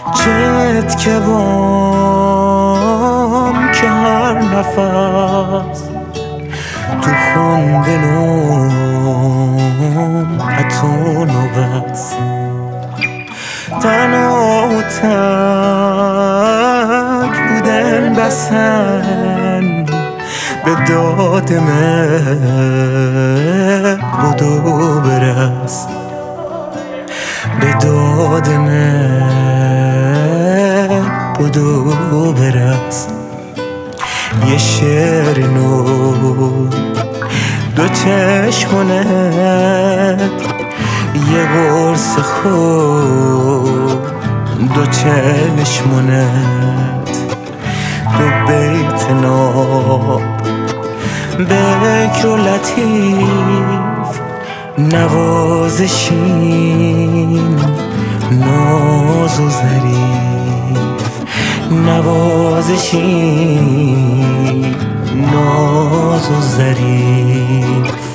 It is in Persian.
چت که بام که هر نفس تو خون دلم حتون و بس تنها و تک بودن بسن به داد من بدو برس به داد من بدو برس یه شعر نو دو چشمونت یه قرص خوب دو چشمونت دو بیت ناب بکر و لطیف نوازشین ناز و ظریف نوازشین ناز و ظریف